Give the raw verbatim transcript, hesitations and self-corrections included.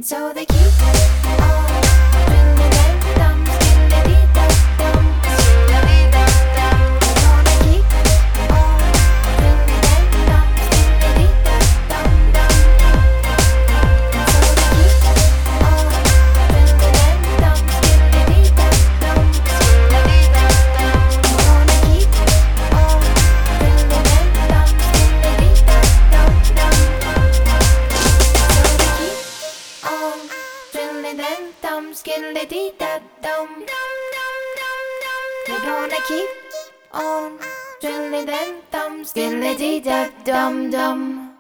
And so they keep on twiddling their thumbs, diddly-dee-da-dum, diddly-dee-da-dum. They're gonna keep on twiddling their thumbs, diddly-dee-da-dum-dum. And so they keep on twiddling their thumbs, diddly-dee-da-dum, diddly-dee-da-dum. They're gonna keep on twiddling their thumbs, diddly-dee-da-dum-dum. On twiddling them thumbs, skiddly-dee-da-dum. They're gonna keep on twiddling them thumbs, skiddly-dee-da-dum-dum.